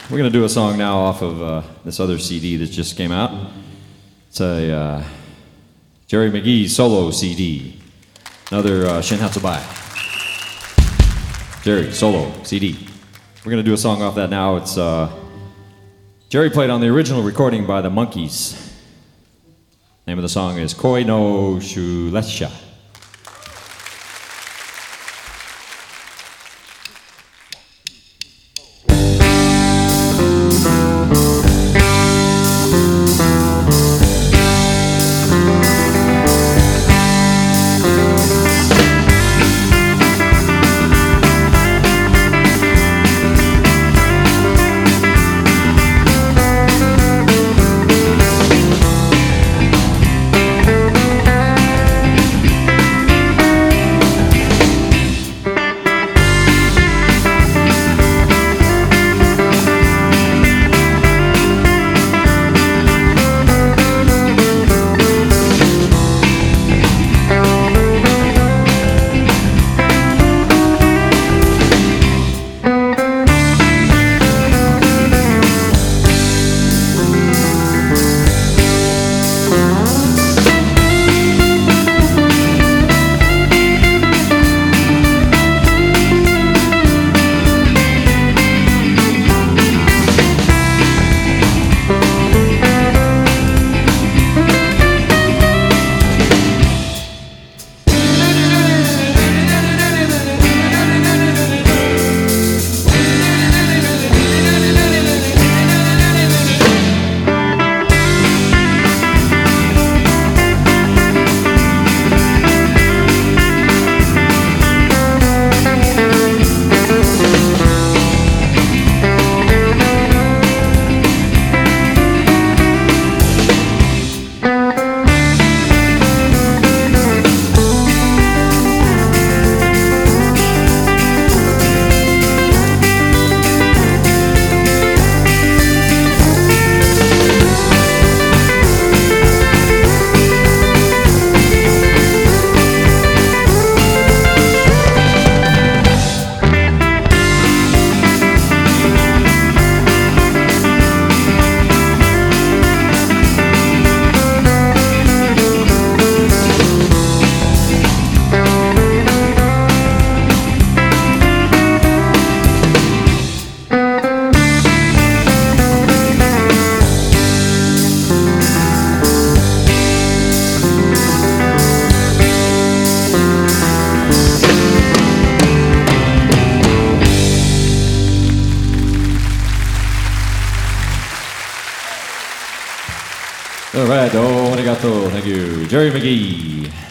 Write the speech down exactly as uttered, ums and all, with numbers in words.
we're going to do a song now off of uh, this other C D that just came out. It's a uh, Jerry McGee solo C D. Another uh, Shinhatsubai. Jerry, solo C D. We're going to do a song off that now. It's uh, Jerry played on the original recording by the Monkees. Name of the song is Koi no Shuletsha. All right, oh, arigato, thank you. Jerry McGee.